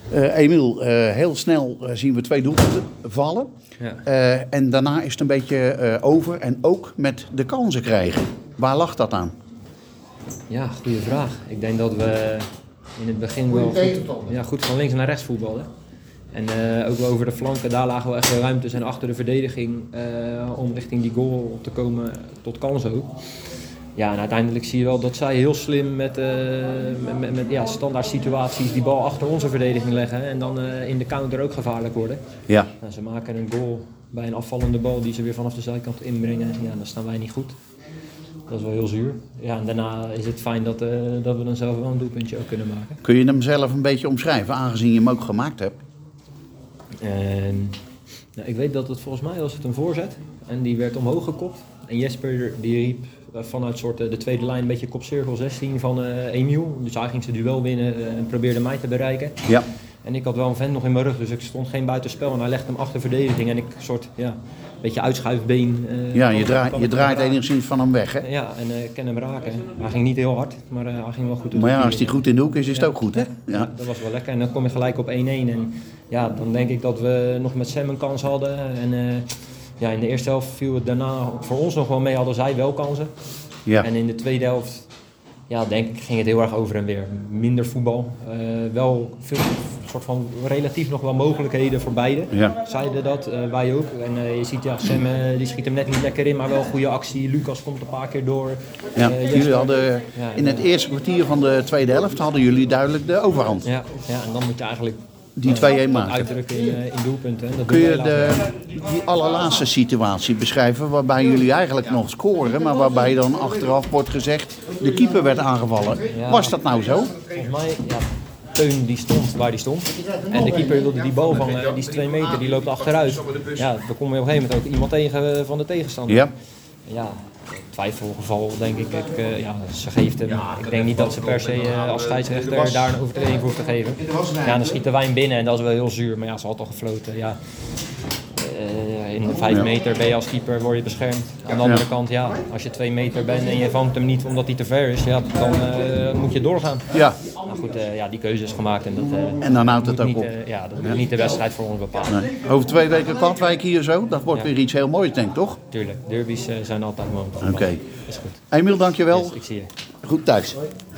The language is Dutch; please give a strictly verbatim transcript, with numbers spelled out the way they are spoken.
Uh, Emiel, uh, heel snel uh, zien we twee doelpunten vallen. Ja. Uh, en daarna is het een beetje uh, over. En ook met de kansen krijgen. Waar lag dat aan? Ja, goede vraag. Ik denk dat we in het begin wel goed, ja, goed van links naar rechts voetbalden. En uh, ook wel over de flanken, daar lagen wel echt de ruimtes en achter de verdediging uh, om richting die goal te komen tot kansen ook. Ja, en uiteindelijk zie je wel dat zij heel slim met, uh, met, met, met ja, standaard situaties die bal achter onze verdediging leggen en dan uh, in de counter ook gevaarlijk worden. Ja. Nou, ze maken een goal bij een afvallende bal die ze weer vanaf de zijkant inbrengen. Ja, dan staan wij niet goed. Dat is wel heel zuur. Ja, en daarna is het fijn dat, uh, dat we dan zelf wel een doelpuntje ook kunnen maken. Kun je hem zelf een beetje omschrijven, aangezien je hem ook gemaakt hebt? En, nou, ik weet dat het volgens mij was het een voorzet en die werd omhoog gekopt. En Jesper die riep vanuit soort de tweede lijn een beetje kopcirkel zestien van uh, Emiel. Dus hij ging zijn duel winnen uh, en probeerde mij te bereiken. Ja. En ik had wel een vent nog in mijn rug, dus ik stond geen buitenspel. En hij legde hem achter verdediging en ik soort, ja, een beetje uitschuifbeen. Uh, ja, je, draai, je draait enigszins van hem weg, hè? Ja, en uh, ik kan hem raken. Hij ging niet heel hard, maar uh, hij ging wel goed. Maar ja, als hij goed in de hoek is, is het ja. ook goed, hè? Ja. Ja, dat was wel lekker. En dan kom je gelijk op één-één. En ja, dan denk ik dat we nog met Sam een kans hadden. En uh, ja, in de eerste helft viel het daarna voor ons nog wel mee, hadden zij wel kansen. Ja. En in de tweede helft, ja, denk ik, ging het heel erg over en weer. Minder voetbal. Uh, wel veel, soort van relatief nog wel mogelijkheden voor beide. Ja. Zeiden dat, uh, wij ook. En uh, je ziet, ja, Sam uh, die schiet hem net niet lekker in, maar wel een goede actie. Lucas komt een paar keer door. Ja, Uh, jullie hadden, ja, in het eerste kwartier van de tweede helft hadden jullie duidelijk de overhand. Ja, ja, en dan moet je eigenlijk die twee-een maken. Uitdrukken in, in doelpunten. Dat kun je de, die allerlaatste situatie beschrijven waarbij jullie eigenlijk nog scoren, maar waarbij dan achteraf wordt gezegd de keeper werd aangevallen. Ja. Was dat nou zo? Volgens mij, ja, Teun die stond waar die stond. En de keeper wilde die bal vangen, die is twee meter, die loopt achteruit. Ja, dan kom je op een gegeven moment ook iemand tegen van de tegenstander. Ja. Ja, twijfelgeval denk ik. ik uh, ja, ze geeft hem. Ik denk niet dat ze per se uh, als scheidsrechter daar een overtreding voor hoeft te geven. Ja, dan schiet de wijn binnen en dat is wel heel zuur. Maar ja, ze had al gefloten. Ja. Uh, in de vijf meter ben je als keeper, word je beschermd. Aan de andere ja. kant, ja, als je twee meter bent en je vangt hem niet omdat hij te ver is, ja, dan uh, moet je doorgaan. Ja. Nou goed, uh, ja, die keuze is gemaakt en dat uh, en dan houdt het ook niet, op. Uh, ja, dat moet ja. niet de wedstrijd voor ons bepalen. Nee. Over twee weken Katwijk hier zo, dat wordt ja. weer iets heel moois, denk ik, toch? Tuurlijk, derbies uh, zijn altijd mooi. Oké. Okay. Is goed. Emiel, dankjewel. Yes, ik zie je. Goed thuis.